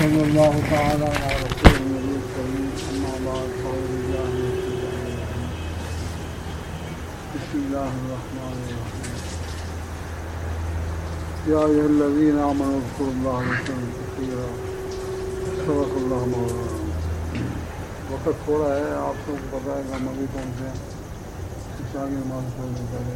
صلی اللہ تعالی علی رسول النبی الکریم اما بعد فاعوذ باللہ من الشیطان الرجیم بسم اللہ الرحمن الرحیم یا ایھا الذین آمنوا اذکروا اللہ ذکرا کثیرا صدق اللہ مولانا۔ وقت تھوڑا ہے، آپ سب کو پتہ ہے کہ ہم ابھی پہنچے ہیں عشاء کی نماز پڑھنے پہلے،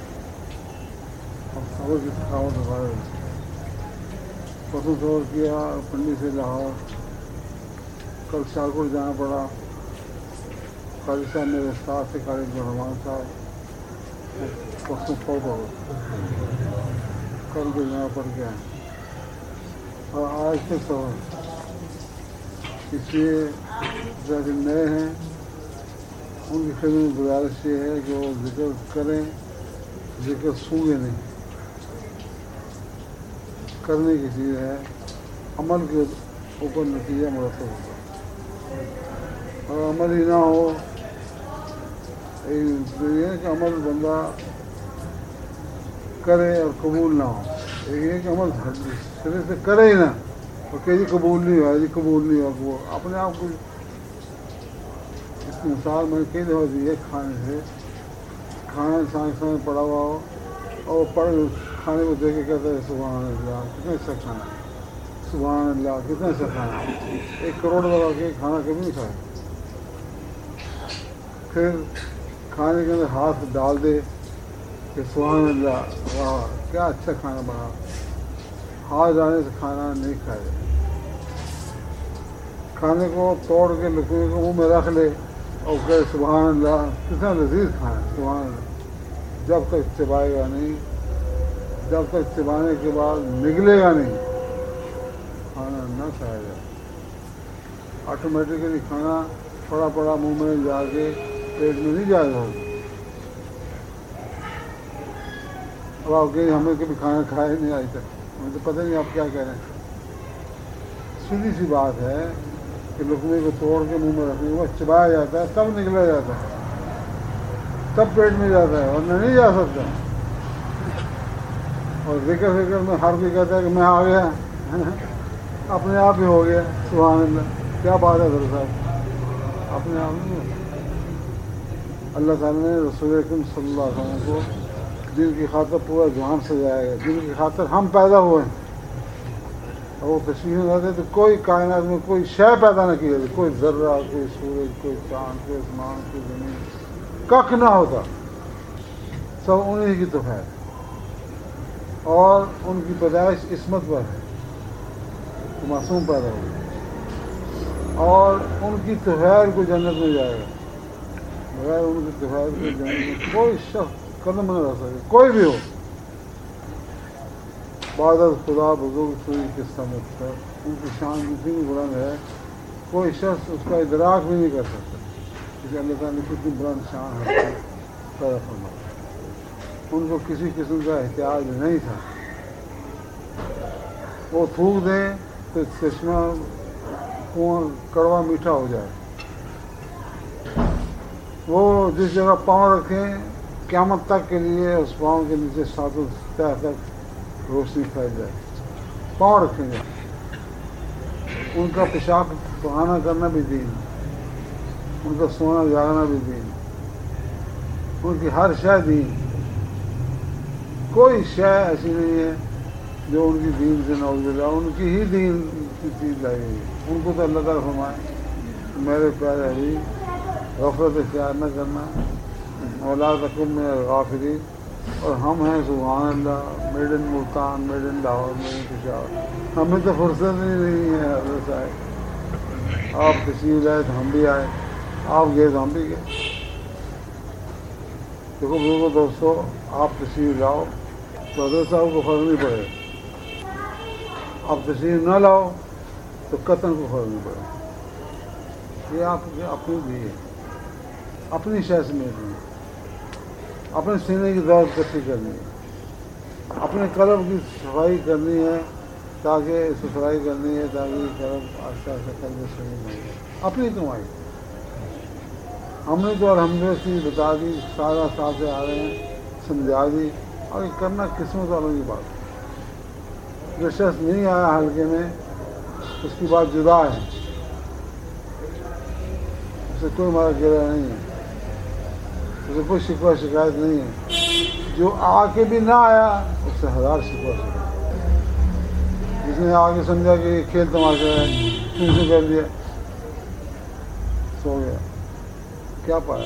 اب صبح کی تھکاوٹ غائب ہے۔ پرسوں سفر کیا پنڈی سے لاہور، کل شاہکوٹ جانا پڑا۔ قاضی صاحب میرے ساتھ سے قاضی عبدالرحمان صاحب پرسوں فوت ہو گئے، کل کو جانا پڑ گیا اور آج سے سفر، اس لیے جو نئے ہیں ان کی خدمت میں گزارش یہ ہے کہ وہ ذکر کریں، ذکر سونگے نہیں، کرنے کی چیز ہے، عمل کے اوپر نتیجہ مرتب ہوتا ہے۔ اور عمل ہی نہ ہو، یہ ہے کہ عمل بندہ کرے اور قبول نہ ہو، یہ ہے کہ عمل سرے سے کرے ہی نہ اور کہ جی قبول نہیں ہوا، جی قبول نہیں ہوا، وہ اپنے آپ کو اس کی مثال میں نے کئی دفعہ دی ہے۔ کھانے سے کھانا انسان کے سامنے پڑا ہوا ہو اور پڑھ کھانے کو دیکھ کے کہتا ہے سبحان اللہ کتنا اچھا کھانا، سبحان اللہ کتنا اچھا کھانا، 1 کروڑ والا کے کھانا کبھی نہیں کھایا۔ پھر کھانے کے اندر ہاتھ ڈال دے کہ سبحان اللہ واہ کیا اچھا کھانا بنا، ہاتھ ڈالنے سے کھانا نہیں کھایا جائے۔ کھانے کو توڑ کے لقمے کو منہ میں رکھ لے اور کہے سبحان اللہ کتنا لذیذ کھانا، سبحان اللہ، جب تک چبائے گا نہیں، جب تک چبانے کے بعد نگلے گا نہیں، کھانا نہ کھایا جائے۔ آٹومیٹکلی کھانا پڑا پڑا منہ میں جا کے پیٹ میں نہیں جائے گا۔ اب آپ کہیں ہمیں کبھی کھانا کھایا نہیں آج تک، ہمیں تو پتہ نہیں آپ کیا کہہ رہے ہیں۔ سیدھی سی بات ہے کہ لقمے کو توڑ کے منہ میں رکھنے کے بعد چبایا جاتا ہے، تب نگلا جاتا ہے، تب پیٹ میں جاتا ہے، ورنہ نہیں جا سکتا۔ اور ذکر میں ہر کوئی کہتا ہے کہ میں آ گیا، اپنے آپ ہی ہو گیا، سبحان اللہ کیا بات ہے سر صاحب، اپنے آپ نہیں ہوتا۔ اللہ تعالیٰ نے رسول اکرم صلی اللہ علیہ وسلم کو جن کی خاطر پورا جہان سجایا گیا، جن کی خاطر ہم پیدا ہوئے ہیں، اور وہ تشریف میں رہتے تو کوئی کائنات میں کوئی شے پیدا نہ کی جاتی، کوئی ذرہ، کوئی سورج، کوئی چاند، کوئی آسمان، کوئی زمین، کخ نہ ہوتا، سب انہیں کی تو ہے۔ اور ان کی پیدائش عصمت پر ہے، تو معصوم پیدا ہوگا، اور ان کی طفیل کو جنت میں جائے گا، بغیر ان کی طفیل کو جنت میں کوئی شخص قدم نہ رہ سکے، کوئی بھی ہو۔ بعد از خدا بزرگ سوئی کے سمت پر ان کی شان جتنی بھی بلند ہے، کوئی شخص اس کا ادراک بھی نہیں کر سکتا، کیونکہ اللہ تعالیٰ نے کتنی بلند شان ہے پیدا فرمایا۔ ان کو کسی قسم کا احتیاج نہیں تھا، وہ تھوک دیں تو چشمہ کنواں کڑوا میٹھا ہو جائے، وہ جس جگہ پاؤں رکھیں قیامت تک کے لیے اس پاؤں کے نیچے ساتوں تہ تک روشنی پھیل جائے، پاؤں رکھیں گے۔ ان کا پیشاب بہانا کرنا بھی دین، ان کا سونا جاگنا بھی دین، ان کی ہر شے دین، کوئی شے ایسی نہیں ہے جو ان کی دین سے نعوذ باللہ، ان کی ہی دین کی چیز لائی گئی ہے۔ ان کو تو اللہ تعالیٰ فرمائے میرے پیارے حبیب غفلت اختیار نہ کرنا، ولا تکن من الغافلین، اور ہم ہیں سبحان اللہ made in Multan, made in Lahore, made in Peshawar, ہمیں تو فرصت ہی نہیں ہے حضرت صاحب، آپ تشریف لائے تو ہم بھی آئے، آپ گئے تو ہم بھی گئے۔ دیکھو بزرگوں دوستو، آپ تشریف لاؤ تو حضرت صاحب کو فرق نہیں پڑے گا، آپ تشریف نہ لاؤ تو قطن کو فرق نہیں پڑے گا۔ یہ آپ کی اپنی بھی ہے، اپنی شے سمیت نہیں، اپنے سینے کی دولت اکٹھی کرنی ہے، اپنے قلب کی صفائی کرنی ہے، تاکہ صفائی کرنی ہے تاکہ قلب آہستہ آہستہ قلب سلیم ہو جائے، اپنی کمائی۔ ہم نے تو الحمدللہ چیز بتا دی، سارا ساتھ سے آ رہے ہیں، سمجھا دی، اور کرنا قسمت والوں کی بات ہے۔ جو شخص نہیں آیا حلقے میں اس کی بات جدا ہے، اسے کوئی مارا گرا نہیں ہے، اسے کوئی شکوہ شکایت نہیں ہے۔ جو آ کے بھی نہ آیا اس سے 1000 شکوہ شکایت۔ جس نے آ کے سمجھا کہ یہ کھیل تماشا ہے، تم سے کر دیا، سو گیا، کیا پایا؟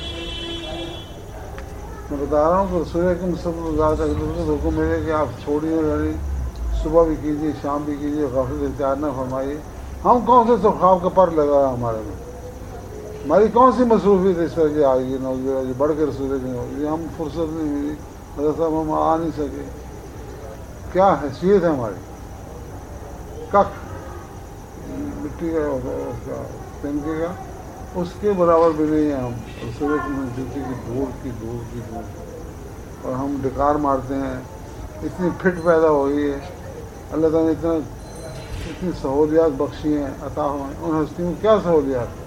میں بتا رہا ہوں کہ رسول اکرم صلی اللہ علیہ وسلم کو حکم ملے کہ آپ چھوڑیے، یعنی صبح بھی کیجیے، شام بھی کیجیے، غفلت اختیار نہ فرمائیے۔ ہم کون سے سب خواب کا پر لگا ہے ہمارے میں؟ ہماری کون سی مصروفیت اس طرح کی آئے گی نوجوان بڑھ کے رسول کی؟ ہم فرصت نہیں ملی، حضرت صاحب ہم آ نہیں سکے، کیا حیثیت ہے ہماری؟ کک مٹی کا تنکے کا اس کے برابر بھی نہیں ہے ہم رسول کی دور کی دور کی دور، اور ہم ڈکار مارتے ہیں۔ اتنی پھٹ پیدا ہوئی ہے، اللہ تعالیٰ نے اتنی سہولیات بخشی ہیں، عطا ہوئے ہیں، ان ہستیوں میں کیا سہولیات؟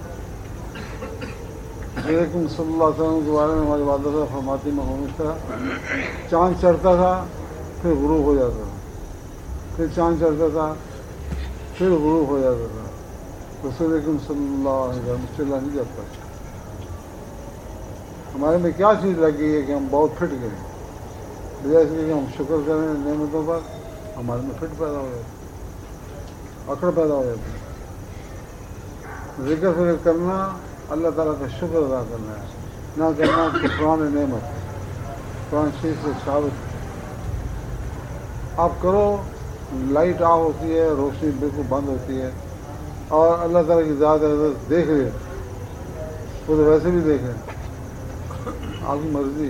لیکن صلی اللہ علیہ وسلم کے بارے میں ہماری والدہ صاحب فرماتی میں اس طرح چاند چڑھتا تھا پھر غروب ہو جاتا تھا، پھر چاند چڑھتا تھا پھر غروب ہو جاتا تھا۔ رسول اکرم صلی اللہ علیہ وسلم چلا نہیں جاتا۔ ہمارے میں کیا چیز لگی ہے کہ ہم بہت پھٹ گئے، بجائے اس لیے کہ ہم شکر کریں نعمتوں پر، ہمارے میں پھٹ پیدا ہو جاتی، اکڑ پیدا ہو جاتی۔ ذکر فکر کرنا اللہ تعالیٰ کا شکر ادا کرنا ہے، نہ کرنا کفران نعمت۔ قرآن شریف سے ثابت آپ کرو، لائٹ آف ہوتی ہے، روشنی بالکل بند ہوتی ہے، اور اللہ تعالیٰ کی ذات حضرت دیکھ رہے، وہ تو ویسے بھی دیکھ رہے، آپ کی مرضی۔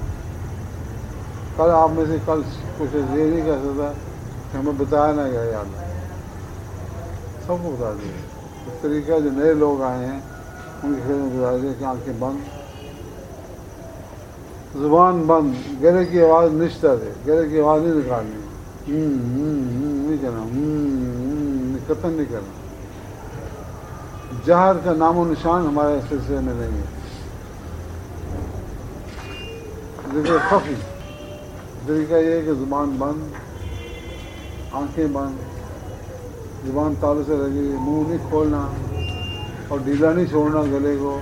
کل آپ میں سے کل کچھ یہ نہیں کہہ سکتا کہ ہمیں بتایا نہ گیا، یاد سب کو بتا دیا۔ اس طریقہ جو نئے لوگ آئے ہیں ان کی خیر میں بتا دیا کہ آنکھیں بند، زبان بند، گلے کی آواز نشتہ دے، گلے کی آواز نہیں نکالنی، نہیں کرنا، قطن نہیں کرنا۔ جہر کا نام و نشان ہمارے سلسلے میں نہیں ہے۔ ذکر خفی طریقہ یہ ہے کہ زبان بند، آنکھیں بند، زبان تالو سے لگی، منہ نہیں کھولنا اور ڈھیلا نہیں چھوڑنا گلے کو،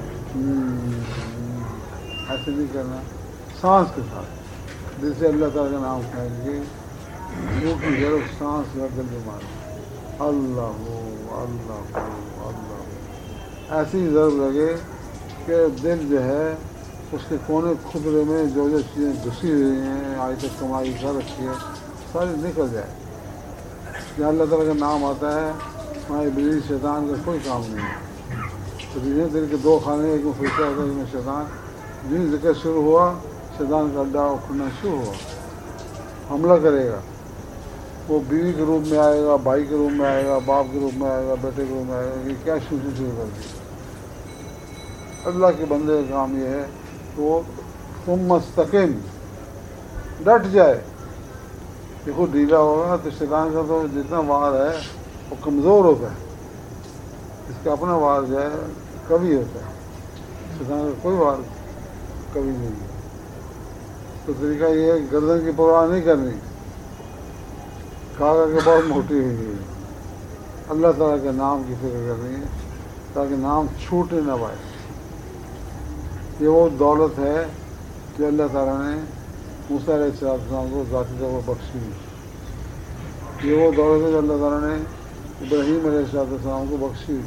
ایسے نہیں کرنا۔ سانس کے ساتھ دل سے اللہ تعالیٰ کا نام کھائیں گے، منہ کی ضرور سانس یا دل میں مارنا، اللہ ہو اللہ ہو اللہ ہو، ایسی ضرور لگے کہ دل جو ہے اس کے کونے خطرے میں جو چیزیں گھسی ہوئی ہیں، آج تک کمائی کر رکھی ہے، ساری نکل جائے۔ جہاں اللہ تعالیٰ کا نام آتا ہے وہاں ابلیس شیطان کا کوئی کام نہیں ہے۔ تو دل کے دو خانے، ایک میں فرشتہ ہوتا ہے، ایک میں شیطان۔ جن ذکر شروع ہوا شیطان کا اڈا اکھڑنا شروع ہوا، حملہ کرے گا۔ وہ بیوی کے روپ میں آئے گا، بھائی کے روپ میں آئے گا، باپ کے روپ میں آئے گا، بیٹے کے روپ میں آئے گا، یہ کیا شروع کر دی۔ اللہ کے بندے کا کام یہ ہے کہ وہ تم مستقیم ڈٹ جائے۔ دیکھو ڈھیلا ہوگا تو شیطان کا تو جتنا وار ہے وہ کمزور ہوتا ہے، اس کا اپنا وار جو ہے کبھی ہوتا ہے، شیطان کا کوئی وار کبھی نہیں ہے۔ تو طریقہ یہ ہے گردن کی پرواہ نہیں کرنی، کھا کے بہت موٹی ہوئی ہے، اللہ تعالیٰ کے نام کی فکر کرنی ہے تاکہ نام چھوٹے نہ پائے۔ یہ وہ دولت ہے جو اللہ تعالیٰ نے موسیٰ علیہ السلام کو ذاتی طور پر بخشی۔ یہ وہ دولت ہے جو اللہ تعالیٰ نے ابراہیم علیہ السلام کو بخشی۔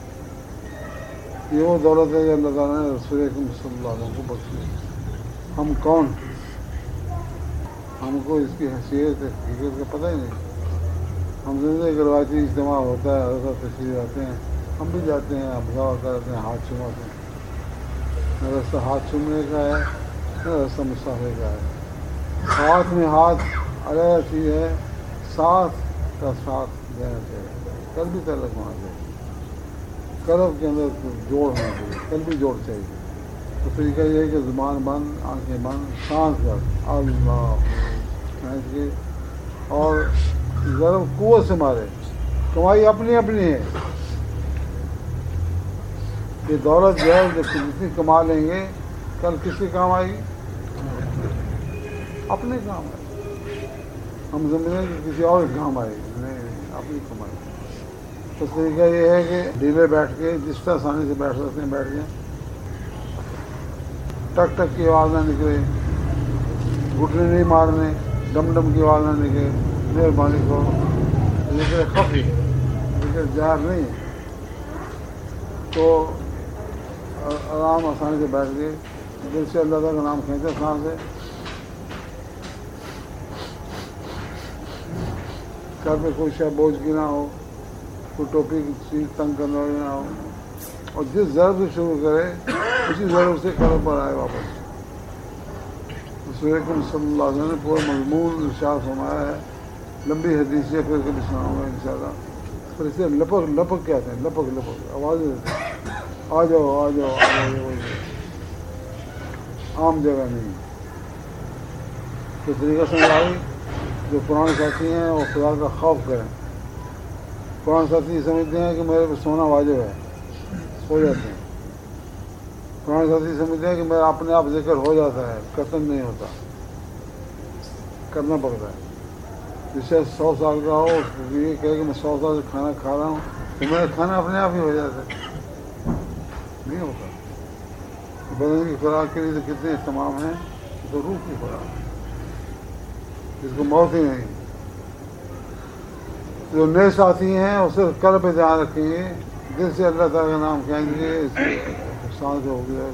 یہ وہ دولت ہے جو اللہ تعالیٰ نے رسول اکرم صلی اللہ علیہ وسلم کو بخشی۔ ہم کون؟ ہم کو اس کی حیثیت حقیقت کا پتہ ہی نہیں۔ ہم زندگی ایک روایتی اجتماع ہوتا ہے، حضرت تشریف آتے ہیں، ہم بھی جاتے ہیں، ابزا کرتے ہیں، ہاتھ چماتے ہیں۔ نہ رستہ ہاتھ چومنے کا ہے، نہ رستہ مسافر کا ہے۔ ہاتھ میں ہاتھ الگ چیز ہے، ساتھ کا ساتھ دینا چاہیے، کل بھی تعلق ہونا چاہیے، قلب کے اندر جوڑ ہونا چاہیے، کل بھی جوڑ چاہیے۔ تو طریقہ یہ ہے کہ زبان بند، آنکھیں بند، سانس بند، اللہ کی، اور ضرب قوت سے مارے۔ کمائی اپنی اپنی ہے، یہ دولت جو ہے جب جتنی کما لیں گے کل کس کے کام آئے گی؟ اپنے کام آئے گی۔ ہم سمجھیں کہ کسی اور کے کام آئے گی، نہیں، اپنی کمائی۔ تو طریقہ یہ ہے کہ ڈھیلے بیٹھ کے جس طرح آسانی سے بیٹھ سکتے ہیں بیٹھ جائیں، ٹک ٹک کی آواز نہ نکلے، گھٹنے نہیں مارنے، ڈم ڈم کی آواز نہ نکلے، مہربانی کرو، ذکر خفی، ذکر جہر نہیں، تو آرام آسانی سے بیٹھ کے دل سے اللہ تعالیٰ کا نام کھینچے سانس سے، سر پہ کوئی شے بوجھ کی نہ ہو، کوئی ٹوپی کی چیز تنگ کرنے والی نہ ہو، اور جس ضرب سے شروع کرے اسی ضرب سے قلب پر آئے واپس۔ رسول اکرم صلی اللہ علیہ وسلم نے پورا مضمون ارشاد فرمایا ہے، لمبی حدیث ہے، پھر کبھی سناؤں گا انشاءاللہ۔ پر اسے لپک لپک کہتے ہیں، لپک لپک آوازیں دیتے ہیں، آ جاؤ آ جاؤ آ جاؤ، عام جگہ نہیں۔ تو طریقہ سمجھ آئی، جو پرانے ساتھی ہیں وہ خدا کا خوف کریں۔ پرانے ساتھی سمجھتے ہیں کہ میرے پہ سونا واجب ہے، سو جاتے ہیں۔ پرانے ساتھی سمجھتے ہیں کہ میرا اپنے آپ ذکر ہو جاتا ہے، قسم نہیں ہوتا، کرنا پڑتا ہے۔ جسے 100 سال کا ہو اس کو یہ کہے کہ میں 100 سال سے کھانا کھا رہا ہوں تو میرا کھانا اپنے آپ ہی ہو جاتا ہے، نہیں ہوتا۔ بدن کی خوراک کے لیے تو کتنے اہتمام ہیں، تو روح کی خوراک جس کو موت ہی نہیں۔ جو نئے ساتھی ہیں وہ صرف قلب پہ دھیان رکھیں گے، دل سے اللہ تعالیٰ کا نام کہیں گے، اس سے نقصان جو ہو گیا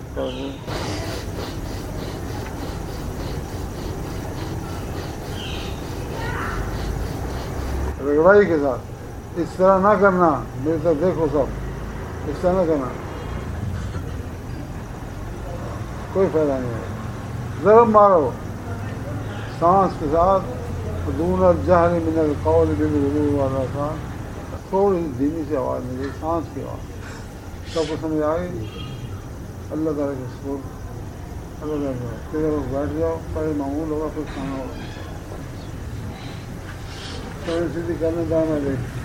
رگڑائی کے ساتھ اس طرح نہ کرنا، میری طرف دیکھو سب، اس طرح نہ کرنا، کوئی فائدہ نہیں ہے۔ ضرب مارو سانس کے ساتھ، دون الجہر من القول بالغدو والآصال، تھوڑی دھیمی سی آواز نکلی، سانس کی آواز، سب کو سمجھ آ گئی۔ اللہ تعالیٰ کے سپورٹ، اللہ تعالیٰ کدھر بیٹھ جاؤ، پہلے معمول ہوگا پھر کھانا ہوگا، سیدھی کرنے دائیں لے